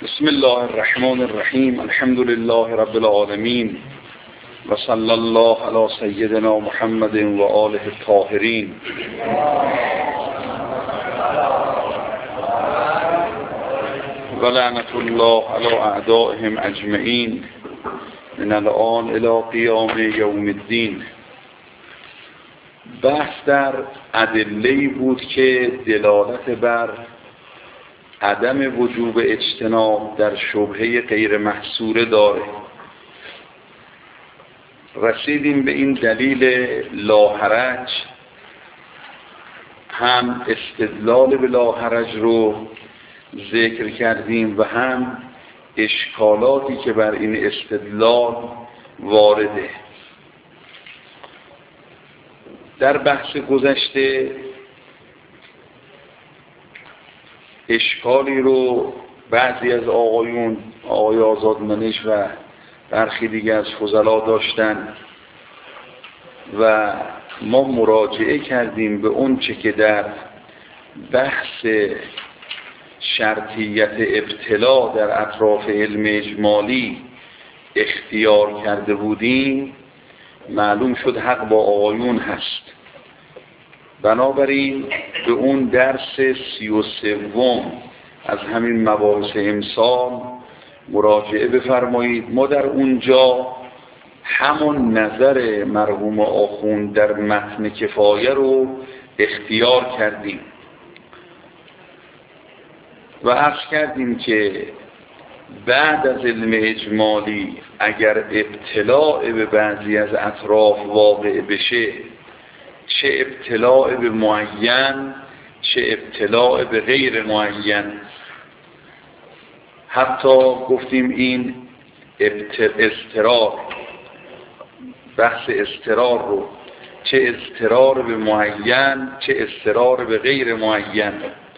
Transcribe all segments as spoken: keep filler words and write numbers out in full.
بسم الله الرحمن الرحیم. الحمد لله رب العالمین و صلی الله علی سیدنا محمد و آله الطاهرین. و لعنت الله علی اعدائهم اجمعین من الان الی قیام یوم الدین. بحث در ادله‌ای بود که دلالت بر عدم وجوب اجتناب در شبهه غیر محصوره داره. رسیدیم به این دلیل لاحرج، هم استدلال به لاحرج رو ذکر کردیم و هم اشکالاتی که بر این استدلال وارده. در بحث گذشته اشکالی رو بعضی از آقایون، آقای آزادمنش و برخی دیگه از فضلا داشتن و ما مراجعه کردیم به اون چه که در بحث شرطیت ابتلا در اطراف علم اجمالی اختیار کرده بودیم. معلوم شد حق با آقایون هست. بنابراین به اون درس سی و سوم از همین مباحث امسال مراجعه بفرمایید. ما در اونجا همون نظر مرحوم آخوند در متن کفایه رو اختیار کردیم و عرض کردیم که بعد از علم اجمالی اگر ابتلاع به بعضی از اطراف واقع بشه، چه ابتلاع به معین چه ابتلاع به غیر معین، حتی گفتیم این اضطرار، بحث اضطرار رو، چه اضطرار به معین چه اضطرار به غیر معین،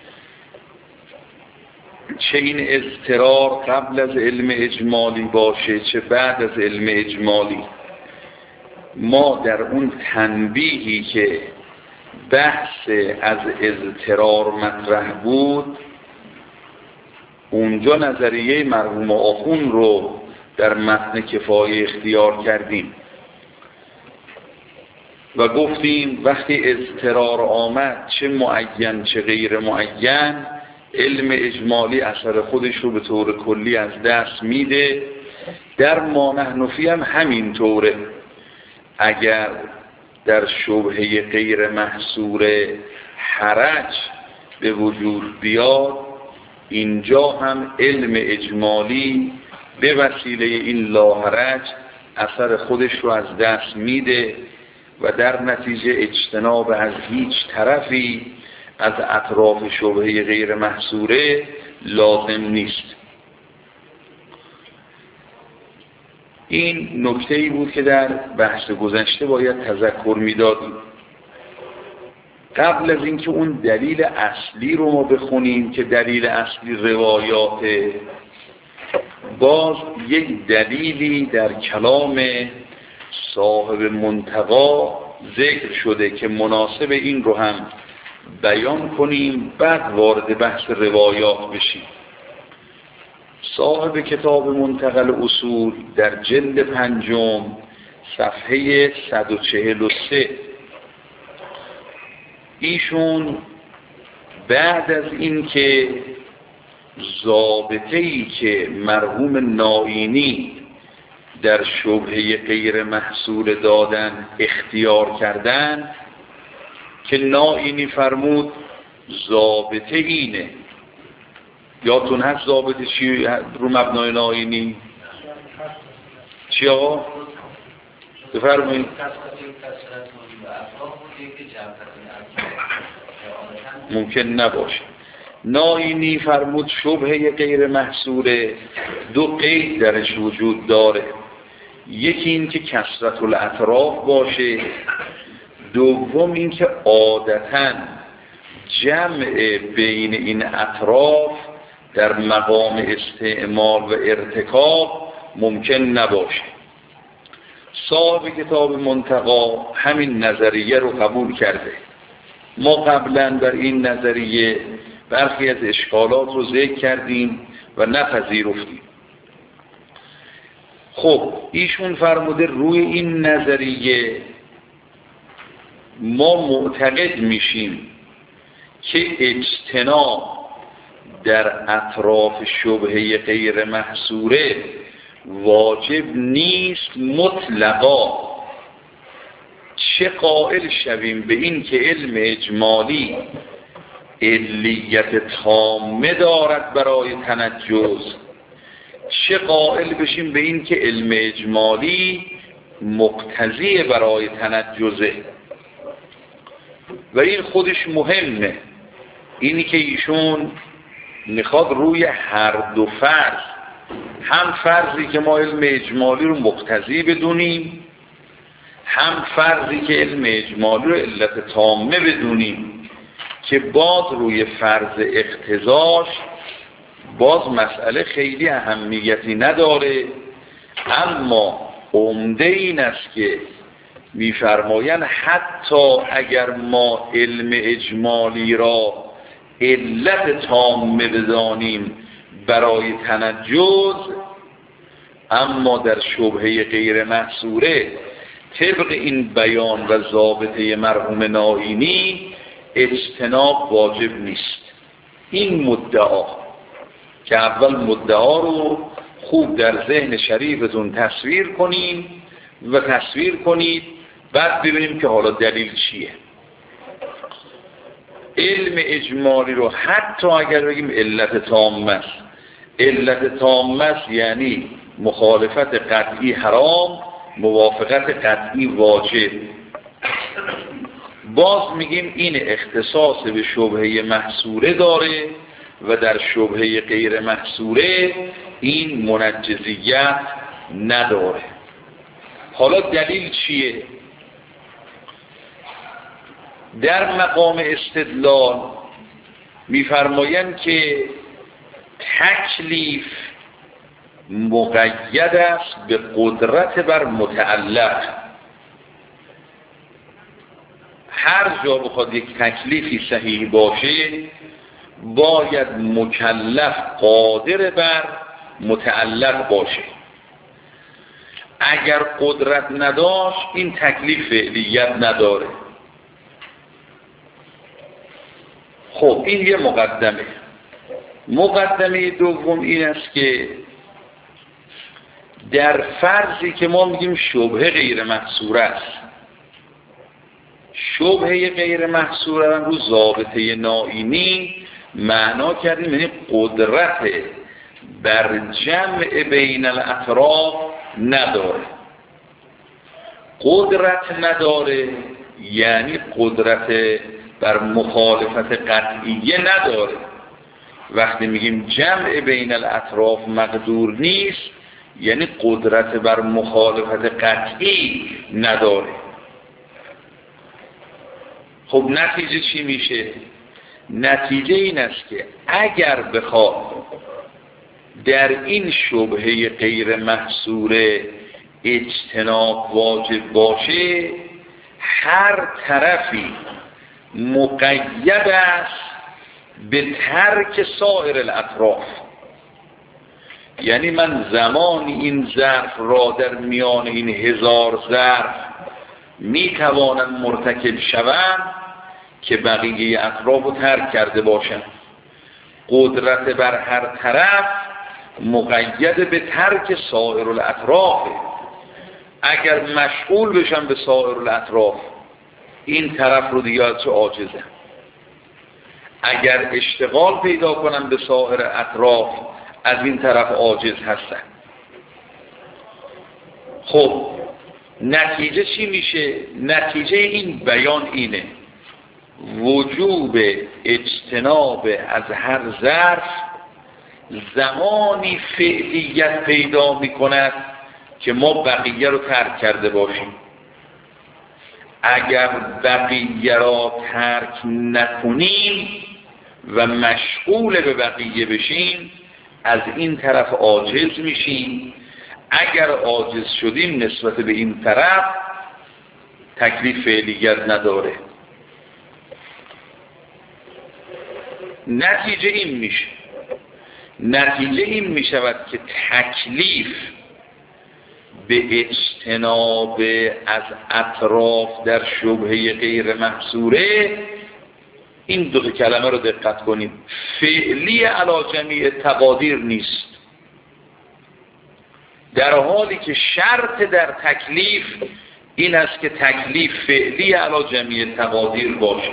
چه این اضطرار قبل از علم اجمالی باشه چه بعد از علم اجمالی. ما در اون تنبیهی که بحث از اضطرار مطرح بود اونجا نظریه مرحوم آخوند رو در متن کفایه اختیار کردیم و گفتیم وقتی اضطرار آمد چه معین چه غیر معین، علم اجمالی اثر خودش رو به طور کلی از دست میده. در ما نحن فیه هم همین طوره. اگر در شبهه غیر محصور حرج به وجود بیاد، اینجا هم علم اجمالی به وسیله این لاحرج اثر خودش رو از دست میده و در نتیجه اجتناب از هیچ طرفی از اطراف شبهه غیر محصوره لازم نیست. این نکته ای بود که در بحث گذشته باید تذکر میدادیم. قبل از اینکه اون دلیل اصلی رو ما بخونیم که دلیل اصلی روایات، باز یک دلیلی در کلام صاحب منتقا ذکر شده که مناسب این رو هم بیان کنیم، بعد وارد بحث روایات بشیم. صاحب کتاب منتقى الاصول در جلد پنجم صفحه صد و چهل و سه ایشون بعد از این که ضابطه‌ای که مرحوم نائینی در شبهه غیر محصور دادن اختیار کردن، که نائینی فرمود ضابطه اینه، یادتون هست ضابطه چی رو مبنای نائینی چی آقا؟ بفرمایید. ممکن نباشه. نائینی فرمود شبهه غیر محصوره دو قید درش وجود داره. یکی این که کثرت الاطراف باشه، دوم این که عادتاً جمع بین این اطراف در مقام استعمال و ارتکاب ممکن نباشه. صاحب کتاب منتقا همین نظریه رو قبول کرده. ما قبلا در این نظریه برخی از اشکالات رو ذکر کردیم و نپذیرفتیم. خب ایشون فرموده روی این نظریه ما معتقد میشیم که اجتناب در اطراف شبهه غیر محصوره واجب نیست مطلقا، چه قائل شویم به این که علم اجمالی علیت تامه دارد برای تنجز، چه قائل بشیم به این که علم اجمالی مقتضی برای تنجزه. و این خودش مهمه، اینی که ایشون میخواد روی هر دو فرض، هم فرضی که ما علم اجمالی رو مقتضی بدونیم، هم فرضی که علم اجمالی رو علت تامه بدونیم، که باز روی فرض اقتضاش باز مسئله خیلی اهمیتی نداره، اما عمده این است که میفرمایند حتی اگر ما علم اجمالی را علت تامه بدانیم برای تنجز، اما در شبهه غیر محصوره طبق این بیان و ضابطه مرحوم نائینی اجتناب واجب نیست. این مدعا که اول مدعا رو خوب در ذهن شریفتون تصویر کنیم و تصویر کنید، بعد ببینیم که حالا دلیل چیه. علم اجمالی رو حتی اگر بگیم علت تامه است، علت تامه است یعنی مخالفت قطعی حرام، موافقت قطعی واجب، باز میگیم این اختصاص به شبهه محصوره داره و در شبهه غیر محصوره این منجزیت نداره. حالا دلیل چیه؟ در مقام استدلال میفرمایند که تکلیف مقید است به قدرت بر متعلق. هر جا بخواد یک تکلیفی صحیح باشه باید مکلف قادر بر متعلق باشه. اگر قدرت نداشت این تکلیف فعلیت نداره. خب این یه مقدمه. مقدمه دوم این است که در فرضی که ما میگیم شبهه غیر محصوره است، شبهه غیر محصوره رو ضابطه نائینی معنا کردیم یعنی قدرت بر جمع بین الاطراف نداره. قدرت نداره یعنی قدرت بر مخالفت قطعیه نداره. وقتی میگیم جمع بین الاطراف مقدور نیست یعنی قدرت بر مخالفت قطعی نداره. خب نتیجه چی میشه؟ نتیجه این است که اگر بخواد در این شبهه غیر محصوره اجتناب واجب باشه، هر طرفی مقید است به ترک سایر الاطراف. یعنی من زمانی این ظرف را در میان این هزار ظرف میتوانم مرتکب شوم که بقیه اطراف رو ترک کرده باشم. قدرت بر هر طرف مقید به ترک سایر الاطراف. اگر مشغول بشم به سایر الاطراف این طرف رو دیگه از چه عاجزم. اگر اشتغال پیدا کنم به سایر اطراف از این طرف عاجز هستم. خب نتیجه چی میشه؟ نتیجه این بیان اینه: وجوب اجتناب از هر ظرف زمانی فعلیت پیدا میکند که ما بقیه رو ترک کرده باشیم. اگر بقیه را ترک نکنیم و مشغول به بقیه بشیم از این طرف عاجز میشیم. اگر عاجز شدیم نسبت به این طرف تکلیف فعلیت نداره. نتیجه این میشه نتیجه این می شود که تکلیف به اجتناب از اطراف در شبهه غیر محصوره، این دو کلمه رو دقت کنید، فعلی علی جمیع تقادیر نیست، در حالی که شرط در تکلیف این است که تکلیف فعلی علی جمیع تقادیر باشه.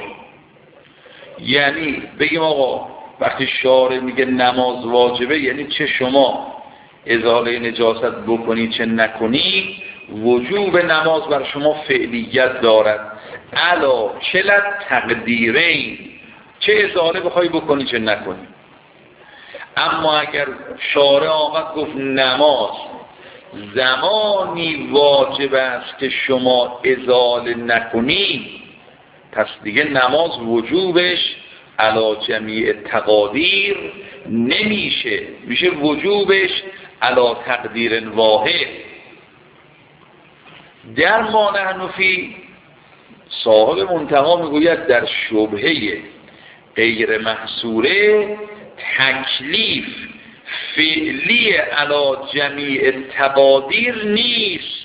یعنی بگیم آقا وقتی شارع میگه نماز واجبه، یعنی چه شما ازاله نجاست بکنی چه نکنی، وجوب نماز بر شما فعلیت دارد علا کلت تقدیرین، چه ازاله بخوای بکنی چه نکنی. اما اگر شارع آمد گفت نماز زمانی واجب است که شما ازاله نکنی، پس دیگه نماز وجوبش علا جمیع تقادیر نمیشه، میشه وجوبش علا تقدیر واحد. در ما نحن فی، صاحب منتهی میگوید در شبهه غیر محصوره تکلیف فعلی علا جمیع تقادیر نیست،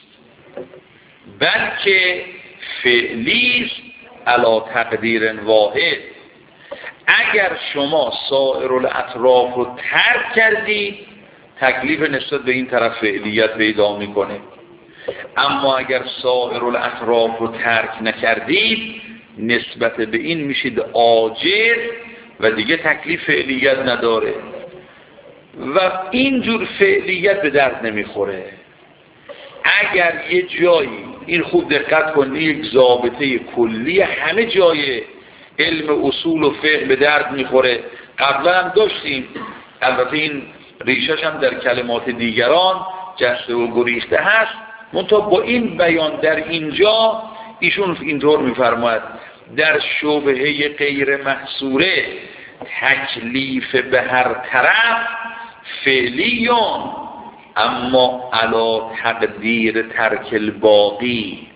بلکه فعلی است علا تقدیر واحد. اگر شما سایر الاطراف رو ترک کردی، تکلیف نسبت به این طرف فعلیت پیدا میکنه، اما اگر سایر الاطراف رو ترک نکردید نسبت به این میشید عاجز و دیگه تکلیف فعلیت نداره و اینجور فعلیت به درد نمیخوره. اگر یه جایی، این خوب دقت کنید، یک ضابطه کلی همه جای علم اصول و فقه به درد میخوره، قبلا هم داشتیم، البته این ریشش هم در کلمات دیگران جسته و گریخته هست، منتها با این بیان در اینجا ایشون اینطور میفرماید در شبهه غیر محصوره تکلیف به هر طرف فعلیون اما علا تقدیر ترک الباقی،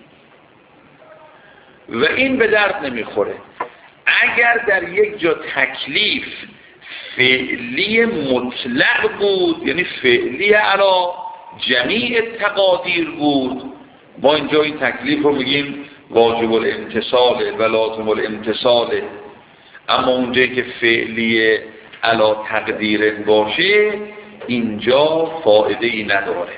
و این به درد نمیخوره. اگر در یک جا تکلیف فعلی مطلق بود، یعنی فعلی علا جمیع تقادیر بود، ما اینجا این تکلیف رو میگیم واجب الامتصاله و لازم الامتصاله. اما اونجایی که فعلی علا تقدیر باشه اینجا فایده ای نداره.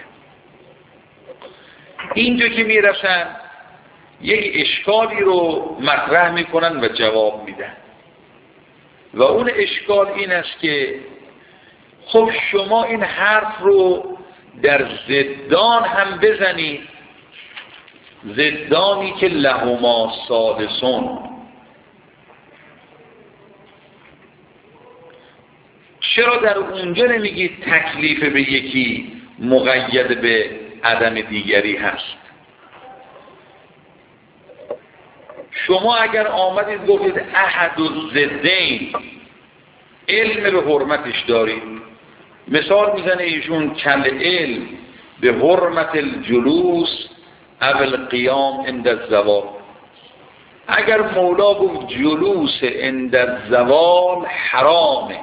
اینجا که میرسن یک اشکالی رو مطرح میکنن و جواب میدن و اون اشکال این است که خب شما این حرف رو در زدان هم بزنید، زدانی که لهما سادسون، چرا در اونجا نمیگید تکلیف به یکی مقید به عدم دیگری هست؟ شما اگر آمدید گفتید احد الضدین علم به حرمتش دارید، مثال میزنه ایشون کل علم به حرمت الجلوس اول قیام عند الزوال. اگر مولا گفت جلوس عند الزوال حرامه،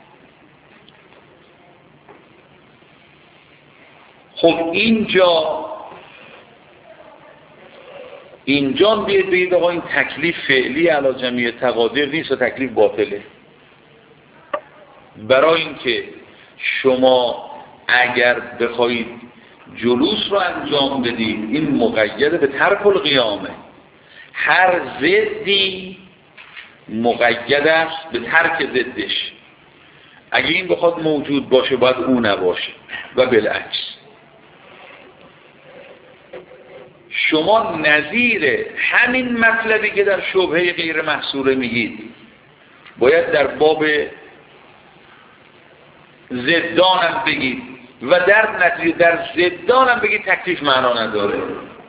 خب اینجا اینجا بیاید بگید آقا این تکلیف فعلی علی جمیع تقادیر نیست و تکلیف باطله. برای اینکه شما اگر بخواید جلوس رو انجام بدید این مقید به ترک القیامه، هر ضدی مقید است به ترک ضدش، اگه این بخواد موجود باشه باید اون نباشه و بالعکس. شما نظیر همین مطلبی که در شبهه غیر محصوره میگید باید در باب زدانم بگید و در نتیجه در زدانم بگید تکلیف معنا نداره.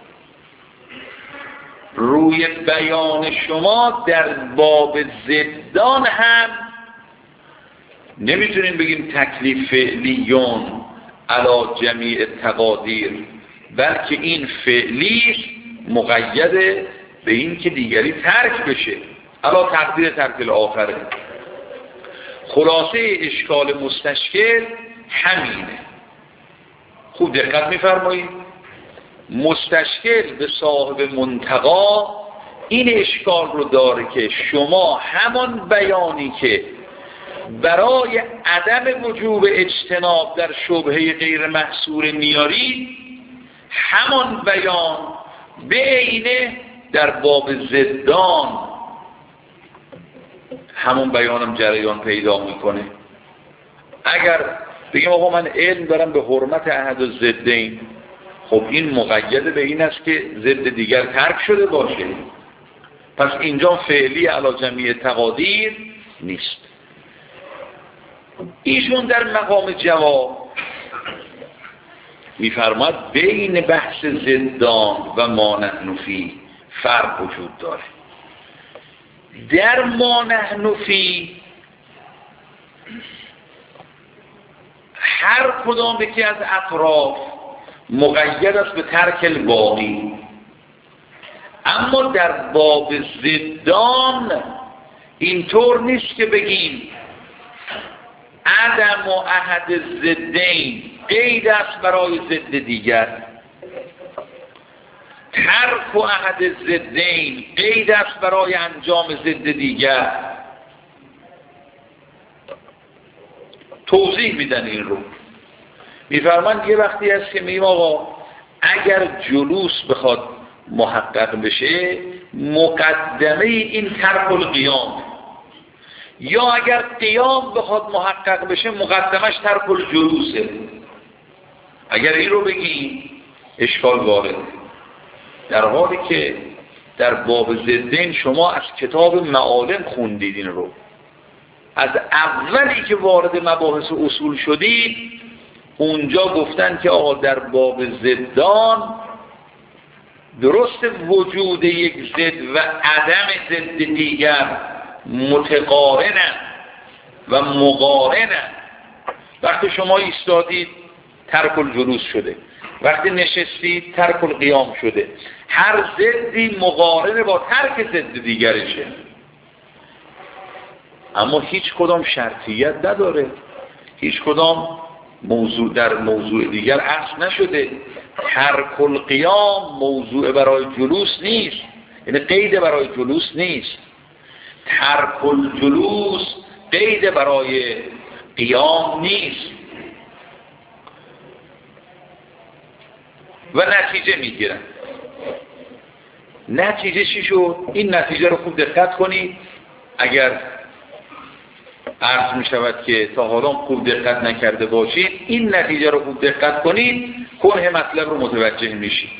روی بیان شما در باب زدان هم نمیتونین بگیم تکلیف فعلیون علی جمیع تقادیر، بلکه این فعلی مقید به این که دیگری ترک بشه علا تقدیر ترک الاخره. خلاصه اشکال مستشکل همینه. خوب دقت می‌فرمایید. مستشکل به صاحب منتقا این اشکال رو داره که شما همان بیانی که برای عدم وجوب اجتناب در شبهه غیر محصور میارید، همان بیان به عینه در باب زدان همون بیانم جریان پیدا میکنه. اگر بگیم آقا من علم دارم به حرمت احد الضدین، خب این مقید به این است که ضد دیگر ترک شده باشه، پس اینجا فعلی علی جمیع تقادیر نیست. ایشون در مقام جواب میفرماد بین بحث زدان و ما نحن فیه فرق وجود داره. در ما نحن فیه هر کدام یکی از اطراف مقید است به ترک الباقی، اما در باب زدان اینطور نیست که بگیم عدم و احد الضدین قید است برای ضد دیگر، ترک و احد الضدین قید است برای انجام ضد دیگر. توضیح میدن این رو، میفرمان یه وقتی هست که میگیم آقا اگر جلوس بخواد محقق بشه مقدمه این ترک القیام، یا اگر قیام بخواد محقق بشه مقدمش ترک الجلوسه. اگر این رو بگی اشکال وارد، در حالی که در باب زدین شما از کتاب معالم خوندید این رو، از اولی که وارد مباحث اصول شدید اونجا گفتن که آقا در باب زدان درست وجود یک زد و عدم زد دیگر متقارنن و مقارنن. وقتی شما ایستادید ترک الجلوس شده، وقتی نشستید ترک القیام شده، هر زدی مقارن با ترک زد دیگرشه، اما هیچ کدام شرطیت نداره، هیچ کدام موضوع در موضوع دیگر اصل نشده. ترک القیام موضوع برای جلوس نیست، یعنی قید برای جلوس نیست. ترک الجلوس قید برای قیام نیست و نتیجه میگیرن. نتیجه چی شد؟ این نتیجه رو خوب دقت کنید. اگر عرض می شود که تا حالا خوب دقت نکرده باشید، این نتیجه رو خوب دقت کنید، کنه مطلب رو متوجه میشید.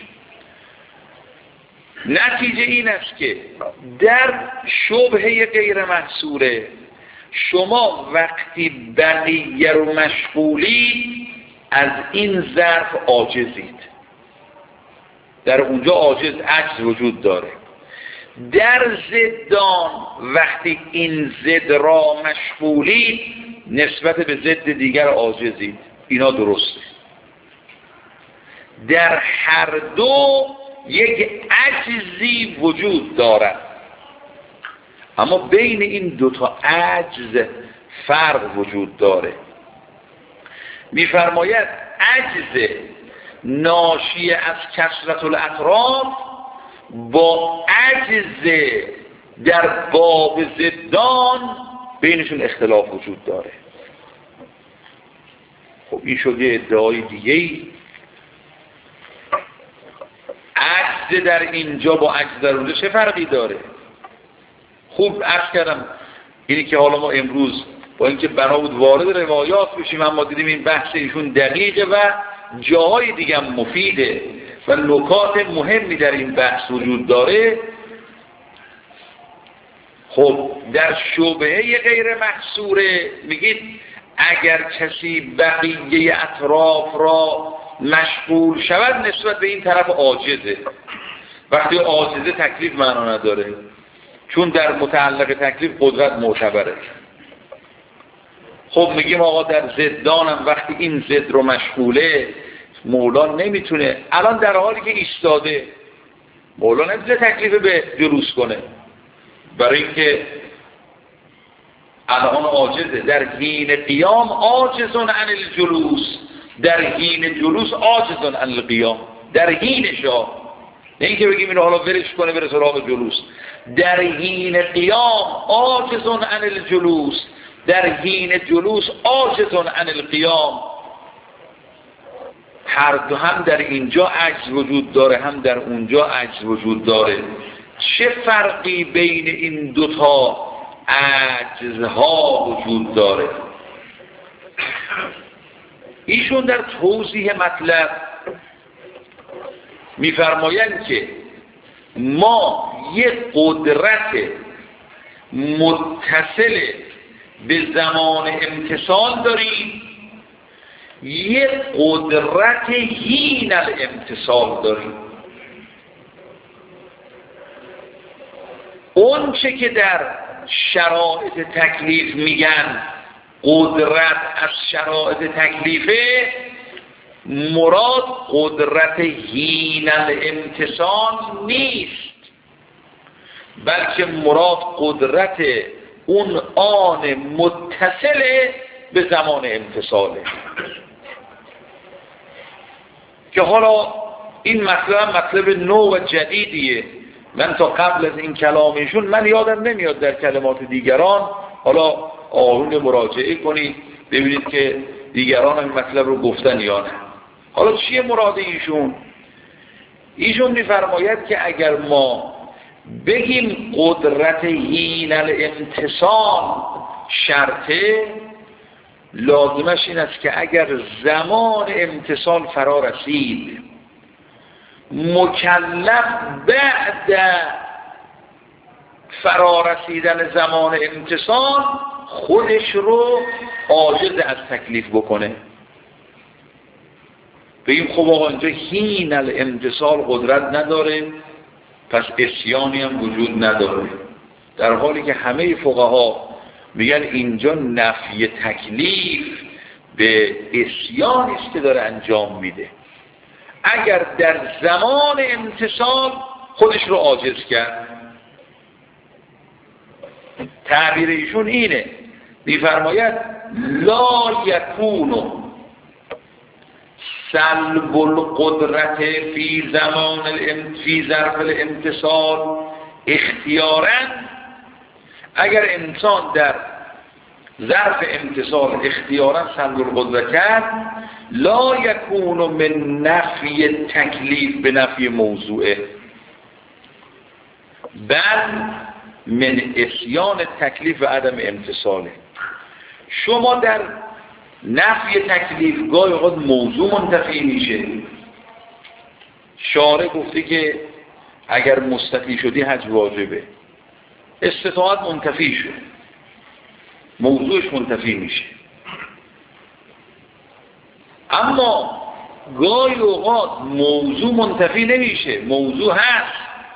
نتیجه این است که در شبهه غیر محصوره شما وقتی بقیه رو مشغولی از این ظرف عاجزید، در اونجا عاجز عجز وجود داره. در زدان وقتی این زد را مشغولید نسبت به زد دیگر عاجزید، اینا درسته. در هر دو یک عجزی وجود دارد، اما بین این دوتا عجز فرق وجود داره. میفرماید عجز ناشی از کثرت الاطراف با عجز در باب زدان بینشون اختلاف وجود داره. خب این شد یه ادعای دیگه‌ای. عجز در اینجا با عجز در اونجا چه فرقی داره؟ خوب عرض کردم اینی که حالا ما امروز با اینکه بنا بود وارد روایات بشیم، اما دیدیم این بحث ایشون دقیقه و جاهای دیگه هم مفیده و نکات مهمی در این بحث وجود داره. خب در شبهه غیر محصوره میگید اگر کسی بقیه اطراف را مشغول شود نسبت به این طرف عاجزه. وقتی عاجزه تکلیف معنا نداره، چون در متعلق تکلیف قدرت معتبره. خب میگیم آقا در زدانم وقتی این زد رو مشغوله مولا نمیتونه، الان در حالی که ایستاده مولا نمیتونه تکلیف به جلوس کنه، برای اینکه الان عاجزه، در حین قیام عاجزون عن الجلوس، در حین جلوس عاجزون عن القیام، در حینش ها، نه اینکه بگیم اینو حالا ورش کنه بره سراغ جلوس. در حین قیام عاجزون عن الجلوس، در حین جلوس عاجزون عن القیام. هر دو هم در اینجا عجز وجود داره، هم در اونجا عجز وجود داره. چه فرقی بین این دوتا عجزها وجود داره؟ ایشون در توضیح مطلب میفرمایند که ما یک قدرت متصل به زمان امتصال داریم، یک قدرت حین الامتصال داریم. اون چه که در شرایط تکلیف میگن قدرت از شرایط تکلیفه، مراد قدرت حین الامتصال نیست، بلکه مراد قدرت اون آن متصل به زمان امتصاله. که حالا این مطلب مطلب نو و جدیدیه، من تا قبل از این کلامشون من یادم نمیاد در کلمات دیگران، حالا آهون مراجعه کنید ببینید که دیگران هم مطلب رو گفتن یا نه. حالا چیه مراد ایشون؟ ایشون میفرماید که اگر ما بگیم قدرت حین الامتصال شرطه، لازمش این است که اگر زمان امتصال فرا رسید، مکلف بعد فرا رسیدن زمان امتصال خودش رو عاجز از تکلیف بکنه. بگیم خب آقا اینجا حین الامتصال قدرت نداره، پس عصیانی هم وجود نداره، در حالی که همه فقها میگن اینجا نفی تکلیف به عصیانی است که داره انجام میده. اگر در زمان امتصال خودش رو عاجز کرد، تعبیر ایشون اینه، میفرماید لا یکون سلب القدرت فی زمان فی ظرف الامتصال اختیارا. اگر انسان در ظرف امتصال اختیارا سلب القدرت کرد، لا یکون من نفی تکلیف به نفی موضوعه، بل من عصیان تکلیف و عدم امتصاله. شما در نفی تکلیف گاهی اوقات موضوع منتفی میشه. شارع گفته که اگر مستطیع شدی حج واجبه، استطاعت منتفی شد، موضوعش منتفی میشه. اما گاهی اوقات موضوع منتفی نمیشه، موضوع هست،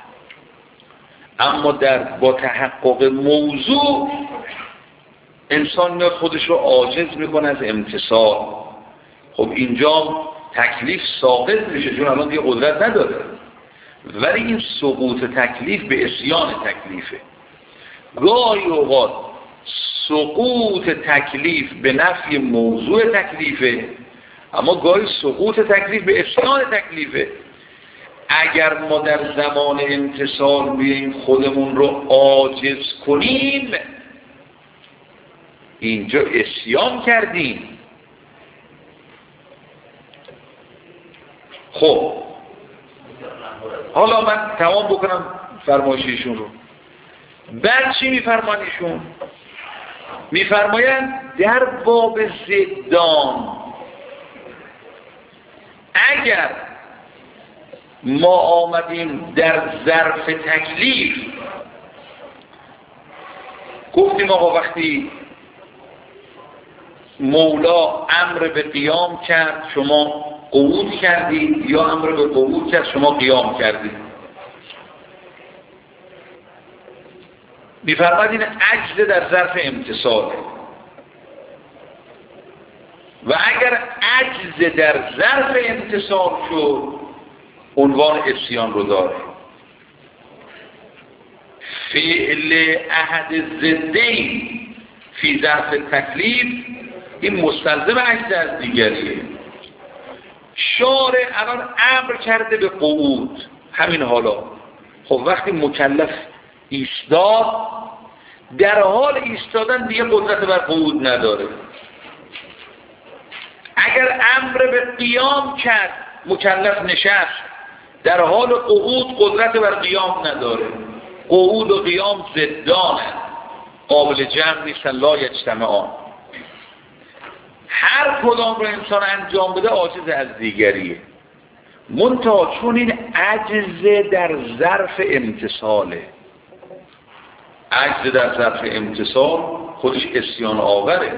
اما در با تحقق موضوع انسان خودش رو عاجز میکنه از امتصال. خب اینجا تکلیف ساقط میشه چون الان دیگه قدرت نداره، ولی این سقوط تکلیف به عصیان تکلیفه. گاهی اوقات سقوط تکلیف به نفی موضوع تکلیفه، اما گاهی سقوط تکلیف به عصیان تکلیفه. اگر ما در زمان امتصال بیاییم خودمون رو عاجز کنیم، اینجا عصیان کردیم. خب حالا من تمام بکنم فرمایشیشون رو. بعد چی میفرمان ایشون؟ میفرمایند در باب زدان اگر ما آمدیم در ظرف تکلیف گفتیم آقا وقتی مولا امر به قیام کرد شما قعود کردید، یا امر به قعود کرد شما قیام کردید، می‌فرماید این عجز در ظرف امتصال. و اگر عجز در ظرف امتصال شد عنوان عصیان رو داره. فعل احد ضدین فی ظرف تکلیف، این مستلزم عجز از دیگریه. شارع الان امر کرده به قعود، همین حالا. خب وقتی مکلف ایستاد، در حال ایستادن دیگه قدرت بر قعود نداره. اگر امر به قیام کرد، مکلف نشست، در حال قعود قدرت بر قیام نداره. قعود و قیام ضدانه، قابل جمع نیستن، لا یجتمعان. هر کدام رو انسان انجام بده عاجز از دیگریه. منتها چون این عجز در ظرف امتصاله، عجز در ظرف امتصال خودش عصیان آوره،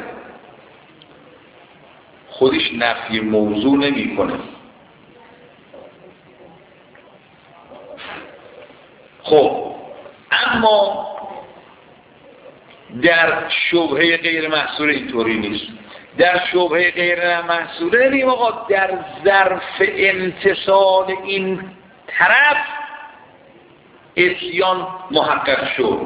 خودش نفی موضوع نمی کنه. خب اما در شبهه غیر محصوره اینطوری نیست. در شبهه غیر محصوره نیم آقا در ظرف امتصال این طرف عصیان محقق شد.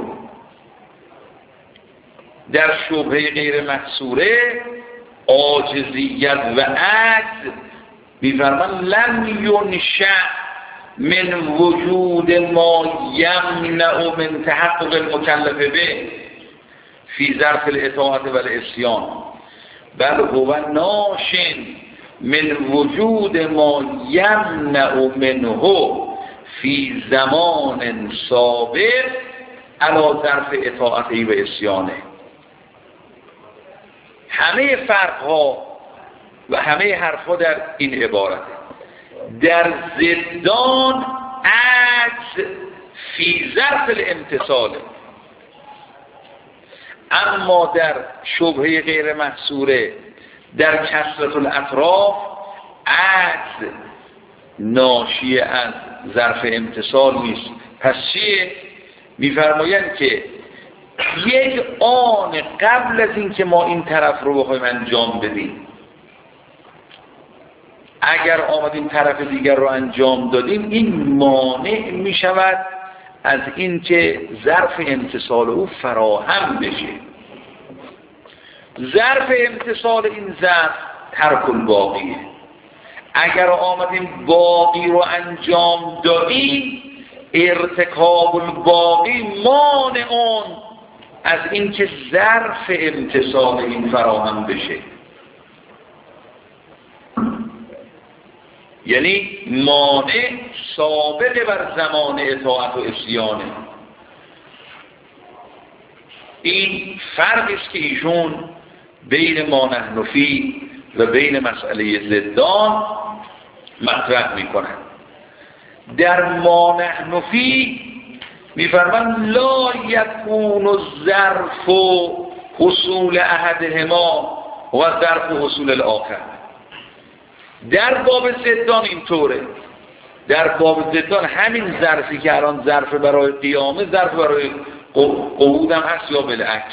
در شبهه غیر محصوره عاجزیت و عجز می‌فرمان لم ینشأ من وجود ما یمنع من تحقق المکلف به فی ظرف الاطاعت و العصیان، بل هو ناشٍ من وجود ما یمنع منه فی زمان سابق علی ظرف اطاعته و عصیانه. همه فرقها و همه حرفها در این عبارته. در ضدان عجز فی ظرف الامتصال، اما در شبهه غیر محصوره در کثرت الاطراف عجز ناشی از ظرف امتصال نیست. پس چیه؟ میفرمایند که یک آن قبل از این که ما این طرف رو بخوایم انجام بدیم، اگر آمدیم طرف دیگر رو انجام دادیم، این مانع می شود از این که ظرف امتصال او فراهم بشه. ظرف امتصال این ظرف ترک الباقیه. اگر آمدیم باقی رو انجام دادیم، ارتکاب الباقی مانع اون از این که ظرف امتصال این فراهم بشه. یعنی مانع سابق بر زمان اطاعت و عصیانه. این فرقی است که ایشون بین ما نحن فی و بین مسئله ضدان مطرح میکنن. در ما نحن فی میفرمان لا یکون الظرف حصول احدهما و ظرف حصول الاخر. در باب ضدان اینطوره. در باب ضدان همین ظرفی که الان ظرف برای قیامه، ظرف برای قعود هم هست یا بالعکس.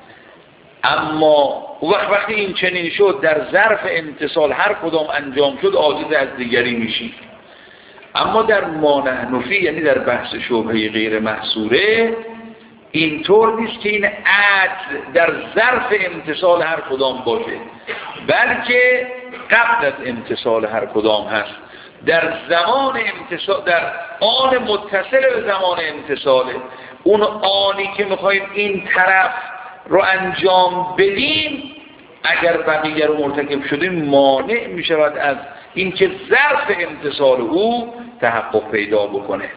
اما وقت وقتی این چنین شد، در ظرف امتصال هر کدام انجام شد عاجز از دیگری میشی. اما در ما نحن فی، یعنی در بحث شبهه غیر محصوره، اینطور نیست که این عجز در ظرف امتصال هر کدام باشه، بلکه قبل از امتصال هر کدام هست. در زمان امتصال، در آن متصل به زمان امتصاله، اون آنی که میخوایم این طرف رو انجام بدیم، اگر بقیه رو مرتکب شدیم مانع میشود از این که ظرف امتصال او تحقق پیدا بکنه.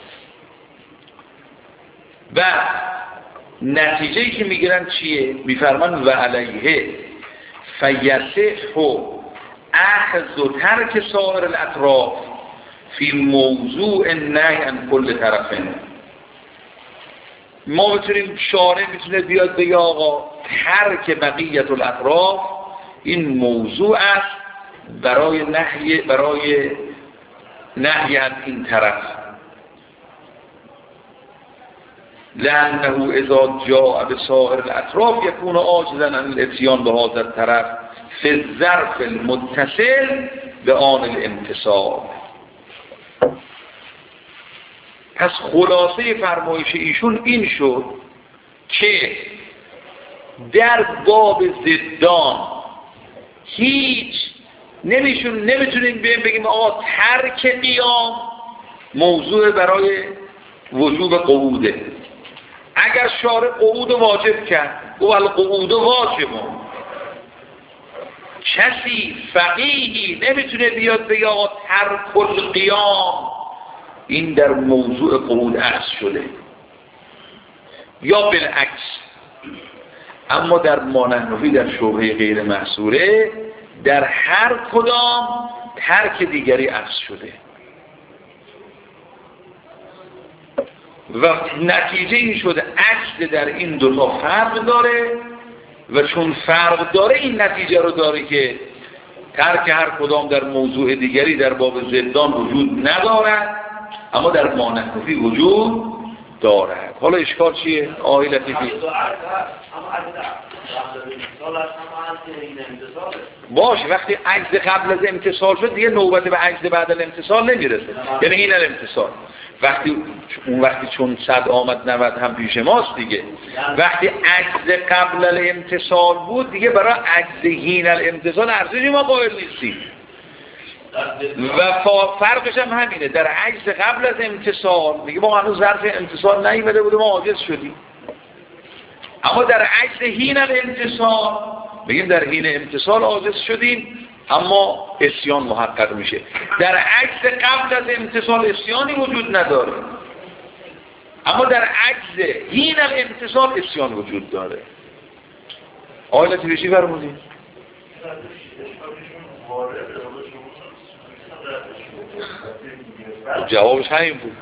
و نتیجه‌ای که میگیرن چیه؟ میفرمان و علیه فیصح اخذ و ترک سایر الاطراف فی موضوع نهی عن کل طرفین. ما بتونیم، شارع میتونه بیاد بگه آقا ترک بقیت الاطراف این موضوع است برای نهی برای نهی از این طرف، لأنه اذا جاء بسائر الاطراف يكون عاجزا عن الاتيان بهذا الطرف في الظرف المتصل بآن الامتصال. پس خلاصه فرمایش ایشون این شد که در باب زدان هیچ نمیشون نمیتونیم بگیم آقا ترک قیام موضوع برای وجوب قعوده. اگر شارع قعود واجب کرد او القعود واجب، کسی فقیهی نمیتونه بیاد بگه آقا ترک القیام این در موضوع قعود اصل شده یا بالعکس. اما در مانحنفی در شبهه غیر محصوره در هر کدام ترک دیگری اصل شده و نتیجه این شده عجز در این دو تا فرق داره و چون فرق داره این نتیجه رو داره که ترک هر کدام در موضوع دیگری در باب زدان وجود ندارد اما در مانحنفی وجود دارد. حالا اشکال چیه؟ آقای لطیفی باش وقتی عجز قبل از امتصال شد دیگه نوبت به عجز بعد از امتصال نمیرسه، یعنی این الامتصال وقتی اون وقتی چون صد آمد نود هم پیش ماست دیگه. وقتی عجز قبل الامتصال بود دیگه برای عجز هین الامتصال ارزشی ما قائل نیستیم و فرقش هم همینه. در عجز قبل از امتصال میگه ما هنوز ظرف امتصال نیامده بوده ما عاجز شدیم، اما در عجز هین الامتصال میگیم در هین امتصال عاجز شدیم اما عصیان محقق میشه. در عجز قبل از امتصال عصیانی وجود نداره اما در عجز هین الامتصال عصیان وجود داره. آقای لطیفی چی فرمودید؟ جوابش همین بود.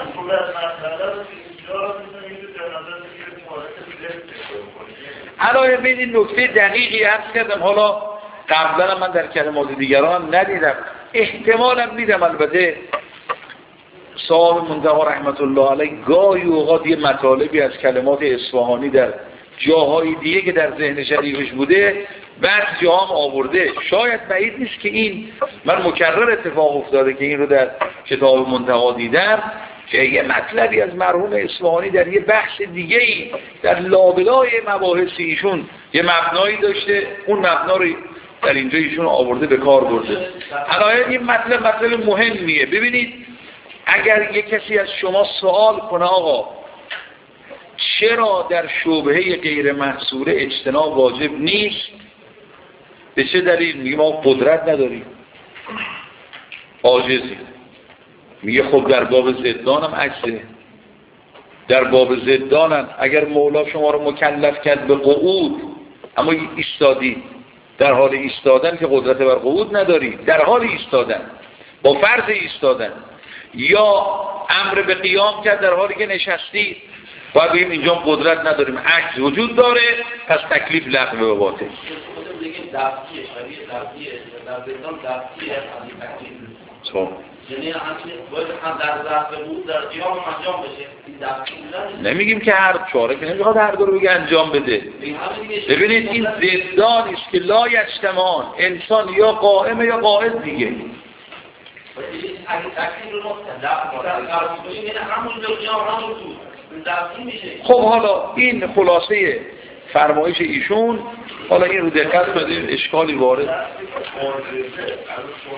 الان ببینید نکته دقیقی عرض کردم، حالا قبلا من در کلمات دیگران ندیدم، احتمالم میدم البته صاحب منتقی رحمت الله علیه گاهی اوقات یه مطالبی از کلمات اصفهانی در جاهای دیگه که در ذهن شریفش بوده بعد جا هم آورده. شاید بعید نیست که این من مکرر اتفاق افتاده که این رو در کتاب منتقی دیدم که یه مطلبی از مرحوم اصفهانی در یه بحث دیگه ای در لابلای مباحث ایشون یه مبنایی داشته، اون مبنا رو در اینجا ایشون آورده به کار برده. الان این مطلب مطلب مهمیه. ببینید اگر یک کسی از شما سوال کنه آقا چرا در شبهه غیر محصوره اجتناب واجب نیست، به چه دلیل؟ میگه ما قدرت نداریم، عاجزیم. میگه خب در باب زدان هم عکسه، در باب زدان هم اگر مولا شما رو مکلف کرد به قعود اما ایستادی، در حال ایستادن که قدرت بر قعود نداری، در حال ایستادن با فرض ایستادن، یا امر به قیام کرد در حالی که نشستی، باید بگیم اینجا قدرت نداریم، عجز وجود داره، پس تکلیف لغو و باطل. نمیگیم که هر چاره که نمیخواد هر دو رو بگه انجام بده. ببینید این زدانی است که لا یجتمعان، انسان یا قائم یا قاعد دیگه. خب حالا این خلاصه فرمایش ایشون، حالا این رو دقت کنید اشکالی وارد